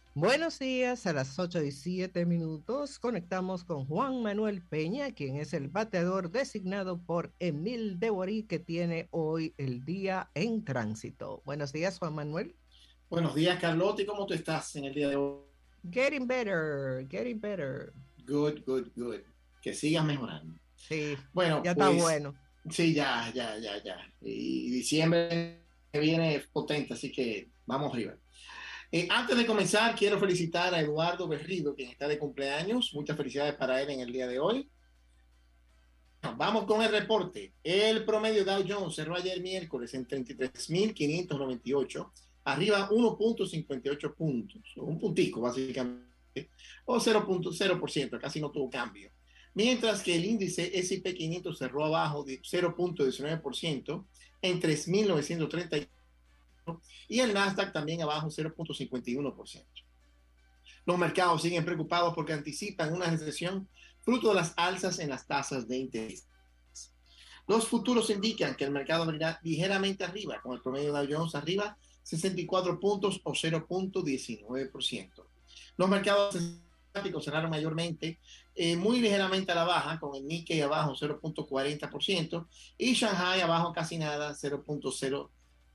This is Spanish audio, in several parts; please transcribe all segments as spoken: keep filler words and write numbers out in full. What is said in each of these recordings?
Buenos días, a las ocho y siete minutos conectamos con Juan Manuel Peña, quien es el bateador designado por Emil de Borí, que tiene hoy el día en tránsito. Buenos días, Juan Manuel. Buenos días, Carlota. ¿Y cómo tú estás en el día de hoy? Getting better, getting better. Good, good, good. Que sigas mejorando. Sí, Bueno, ya está pues bueno. sí, ya, ya, ya, ya. Y diciembre viene potente, así que vamos arriba. Eh, antes de comenzar, quiero felicitar a Eduardo Berrido, quien está de cumpleaños. Muchas felicidades para él en el día de hoy. Vamos con el reporte. El promedio Dow Jones cerró ayer miércoles en treinta y tres mil quinientos noventa y ocho, arriba uno punto cincuenta y ocho puntos, un puntico básicamente, o cero punto cero por ciento, casi no tuvo cambio. Mientras que el índice S y P quinientos cerró abajo de cero punto diecinueve por ciento en tres mil novecientos treinta y uno y el Nasdaq también abajo cero punto cincuenta y uno por ciento. Los mercados siguen preocupados porque anticipan una recesión fruto de las alzas en las tasas de interés. Los futuros indican que el mercado abrirá ligeramente arriba, con el promedio de Dow Jones arriba sesenta y cuatro puntos o cero punto diecinueve por ciento. Los mercados asiáticos cerraron mayormente eh, muy ligeramente a la baja, con el Nikkei abajo cero punto cuarenta por ciento y Shanghai abajo casi nada cero punto cero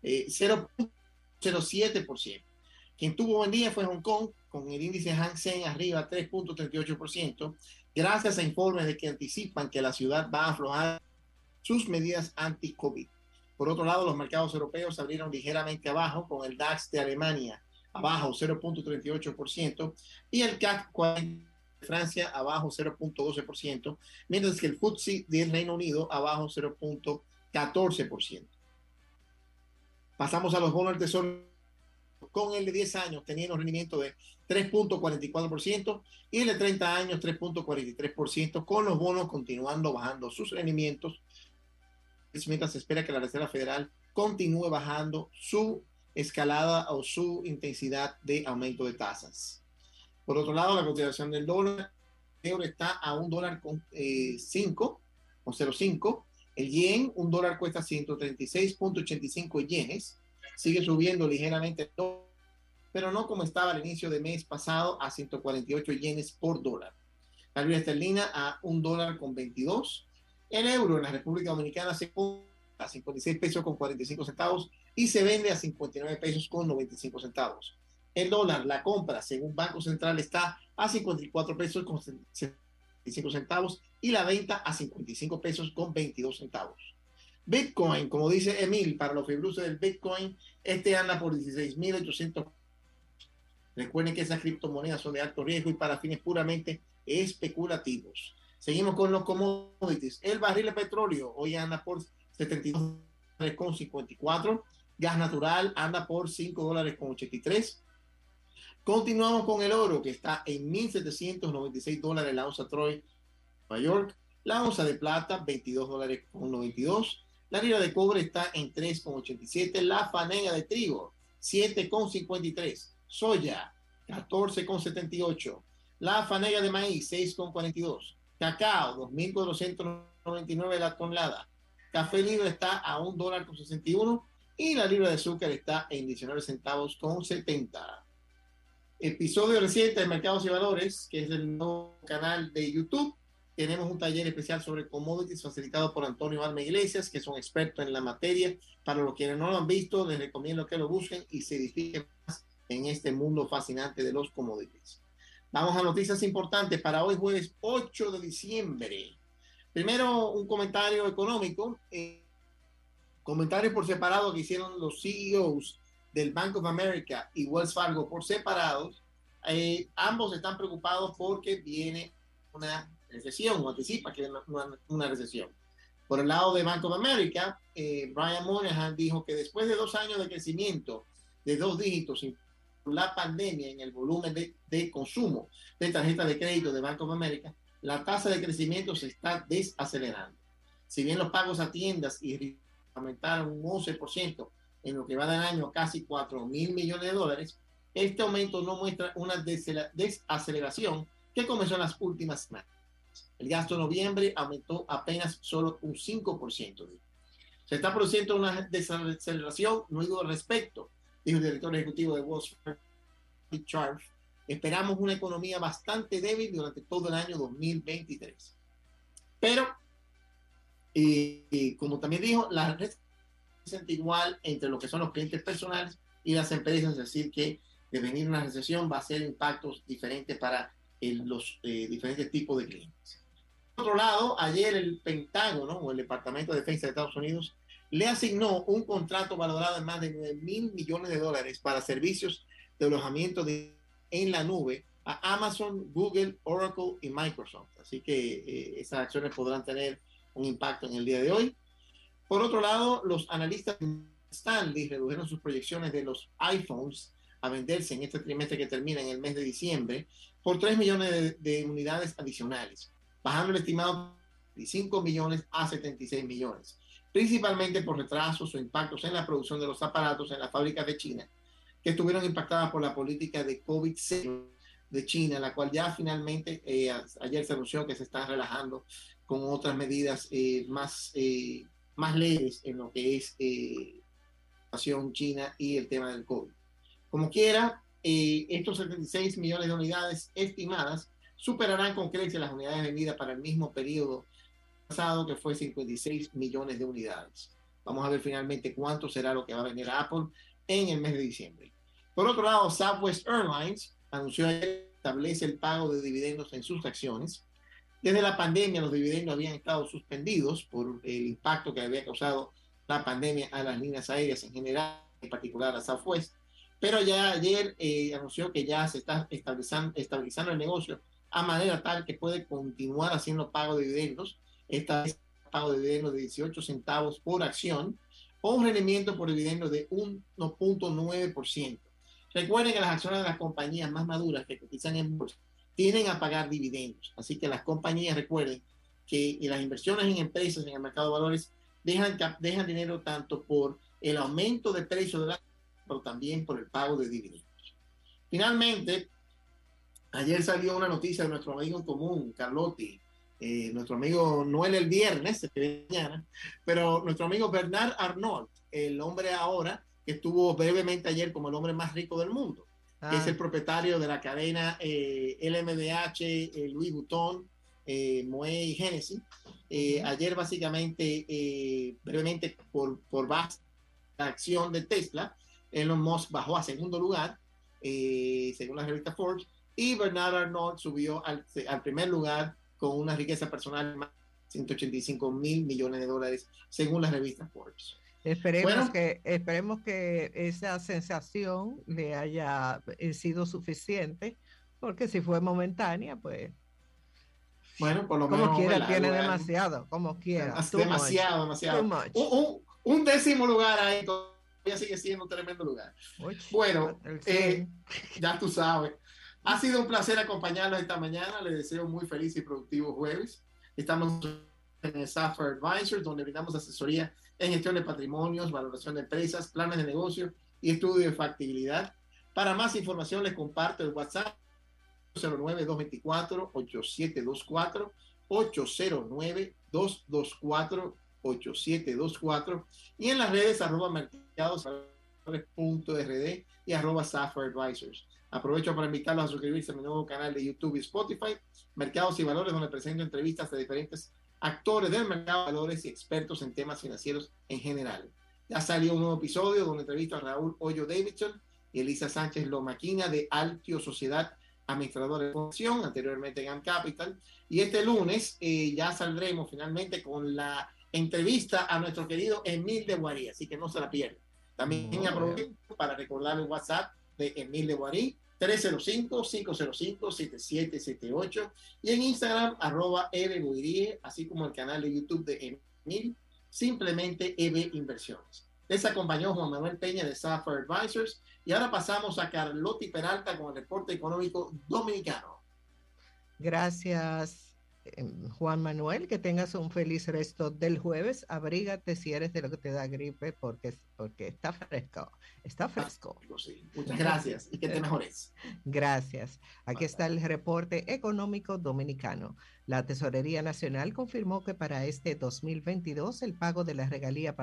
siete por ciento. Quien tuvo buen día fue Hong Kong, con el índice Hang Seng arriba tres punto treinta y ocho por ciento, gracias a informes de que anticipan que la ciudad va a aflojar sus medidas anti-COVID. Por otro lado, los mercados europeos abrieron ligeramente abajo, con el DAX de Alemania abajo cero punto treinta y ocho por ciento y el C A C cuarenta de Francia abajo cero punto doce por ciento, mientras que el F T S E del Reino Unido abajo cero punto catorce por ciento. Pasamos a los bonos del tesoro, con el de diez años teniendo un rendimiento de tres punto cuarenta y cuatro por ciento y el de treinta años tres punto cuarenta y tres por ciento, con los bonos continuando bajando sus rendimientos mientras se espera que la Reserva Federal continúe bajando su escalada o su intensidad de aumento de tasas. Por otro lado, la cotización del dólar, el euro está a un dólar con eh, cinco, con cero punto cinco. El yen, un dólar cuesta ciento treinta y seis punto ochenta y cinco yenes. Sigue subiendo ligeramente, pero no como estaba al inicio del mes pasado, a ciento cuarenta y ocho yenes por dólar. La libra esterlina a un dólar con veintidós. El euro en la República Dominicana se compra a cincuenta y seis pesos con cuarenta y cinco centavos y se vende a cincuenta y nueve pesos con noventa y cinco centavos. El dólar, la compra, según Banco Central, está a cincuenta y cuatro pesos con setenta y cinco centavos y la venta a cincuenta y cinco pesos con veintidós centavos. Bitcoin, como dice Emil, para los fibruces del Bitcoin, este anda por dieciséis mil ochocientos. Recuerden que esas criptomonedas son de alto riesgo y para fines puramente especulativos. Seguimos con los commodities. El barril de petróleo hoy anda por setenta y dos dólares con cincuenta y cuatro. Gas natural anda por cinco dólares con ochenta y tres. Continuamos con el oro, que está en mil setecientos noventa y seis dólares la onza Troy, Nueva York. La onza de plata, veintidós dólares con noventa y dos. La libra de cobre está en tres con ochenta y siete. La fanega de trigo, siete con cincuenta y tres. Soya, catorce con setenta y ocho. La fanega de maíz, seis con cuarenta y dos. Cacao, dos mil cuatrocientos noventa y nueve la tonelada. Café libre está a un dólar con sesenta y uno y la libra de azúcar está en diecinueve centavos con setenta. Episodio reciente de Mercados y Valores, que es el nuevo canal de YouTube. Tenemos un taller especial sobre commodities facilitado por Antonio Alma Iglesias, que es un experto en la materia. Para los que no lo han visto, les recomiendo que lo busquen y se edifiquen más en este mundo fascinante de los commodities. Vamos a noticias importantes para hoy, jueves ocho de diciembre. Primero, un comentario económico. Eh, comentarios por separado que hicieron los C E Os del Bank of America y Wells Fargo por separados. Eh, ambos están preocupados porque viene una recesión, o anticipa que viene una, una recesión. Por el lado de Bank of America, eh, Brian Moynihan dijo que después de dos años de crecimiento de dos dígitos, la pandemia en el volumen de, de consumo de tarjetas de crédito de Bank of America, la tasa de crecimiento se está desacelerando. Si bien los pagos a tiendas y aumentaron un once por ciento en lo que va del año, casi cuatro mil millones de dólares, este aumento no muestra una desaceleración que comenzó en las últimas semanas. El gasto en noviembre aumentó apenas solo un cinco por ciento. Se está produciendo una desaceleración, no hay duda al respecto, dijo el director ejecutivo de Wells Fargo, Charles, esperamos una economía bastante débil durante todo el año dos mil veintitrés. Pero, eh, eh, como también dijo, la red se siente igual entre lo que son los clientes personales y las empresas, es decir, que de venir una recesión va a ser impactos diferentes para eh, los eh, diferentes tipos de clientes. Por otro lado, ayer el Pentágono, o el Departamento de Defensa de Estados Unidos, le asignó un contrato valorado en más de nueve mil millones de dólares para servicios de alojamiento de, en la nube a Amazon, Google, Oracle y Microsoft. Así que eh, esas acciones podrán tener un impacto en el día de hoy. Por otro lado, los analistas de Stanley redujeron sus proyecciones de los iPhones a venderse en este trimestre que termina en el mes de diciembre por tres millones de, de unidades adicionales, bajando el estimado de veinticinco millones a setenta y seis millones, principalmente por retrasos o impactos en la producción de los aparatos en las fábricas de China, que estuvieron impactadas por la política de COVID cero de China, la cual ya finalmente eh, ayer se anunció que se está relajando con otras medidas eh, más, eh, más leves en lo que es eh, la situación China y el tema del COVID. Como quiera, eh, estos setenta y seis millones de unidades estimadas superarán con creces las unidades vendidas para el mismo periodo pasado, que fue cincuenta y seis millones de unidades. Vamos a ver finalmente cuánto será lo que va a vender Apple en el mes de diciembre. Por otro lado, Southwest Airlines anunció ayer que establece el pago de dividendos en sus acciones. Desde la pandemia, los dividendos habían estado suspendidos por el impacto que había causado la pandemia a las líneas aéreas en general, en particular a Southwest. Pero ya ayer eh, anunció que ya se está estabilizando, estabilizando el negocio a manera tal que puede continuar haciendo pago de dividendos. Esta vez pago de dividendos de dieciocho centavos por acción o un rendimiento por dividendos de uno punto nueve por ciento. Recuerden que las acciones de las compañías más maduras que cotizan en bolsa tienden a pagar dividendos. Así que las compañías, recuerden que las inversiones en empresas en el mercado de valores dejan, dejan dinero tanto por el aumento de precio de la, pero también por el pago de dividendos. Finalmente, ayer salió una noticia de nuestro amigo en común, Carlotti, eh, nuestro amigo Noel el viernes, mañana, pero nuestro amigo Bernard Arnault, el hombre ahora que estuvo brevemente ayer como el hombre más rico del mundo, ah. que es el propietario de la cadena eh, L M D H, eh, Louis Vuitton, eh, Moët y Hennessy. Eh, uh-huh. Ayer básicamente, eh, brevemente por, por base de la acción de Tesla, Elon Musk bajó a segundo lugar, eh, según la revista Forbes, y Bernard Arnault subió al, al primer lugar con una riqueza personal de ciento ochenta y cinco mil millones de dólares, según la revista Forbes. Esperemos, bueno, que, esperemos que esa sensación le haya sido suficiente, porque si fue momentánea, pues... Bueno, por lo como menos... quiera, la, tiene la, demasiado, como quiera. Demasiado, much, demasiado. Un, un, un décimo lugar ahí todavía sigue siendo un tremendo lugar. Uy, bueno, eh, ya tú sabes. Ha sido un placer acompañarlos esta mañana. Les deseo muy feliz y productivo jueves. Estamos en el Sapphire Advisors, donde brindamos asesoría en gestión de patrimonios, valoración de empresas, planes de negocio y estudio de factibilidad. Para más información les comparto el WhatsApp cero nueve dos dos cuatro ocho siete dos cuatro, ocho cero nueve dos dos cuatro ocho siete dos cuatro y en las redes arroba mercados punto r d y arroba Sapphire Advisors. Aprovecho para invitarlos a suscribirse a mi nuevo canal de YouTube y Spotify, Mercados y Valores, donde presento entrevistas de diferentes actores del mercado de valores y expertos en temas financieros en general. Ya salió un nuevo episodio donde entrevisto a Raúl Hoyo Davidson y Elisa Sánchez Lomaquina de Altio Sociedad Administradora de Función, anteriormente en Am Capital. Y este lunes eh, ya saldremos finalmente con la entrevista a nuestro querido Emil de Boirí, así que no se la pierdan. También oh, aprovecho para recordar el WhatsApp de Emil de Boirí, tres cero cinco, cinco cero cinco, siete siete siete ocho, y en Instagram arroba ebboirie, así como el canal de YouTube de Emil, simplemente E B Inversiones. Les acompañó Juan Manuel Peña de Sapphire Advisors y ahora pasamos a Carlotti Peralta con el reporte económico dominicano. Gracias, Juan Manuel, que tengas un feliz resto del jueves. Abrígate si eres de lo que te da gripe, porque, porque está fresco, está fresco. Sí. Muchas gracias y que te mejores. Gracias. Aquí está el reporte económico dominicano. La Tesorería Nacional confirmó que para este dos mil veintidós el pago de la regalía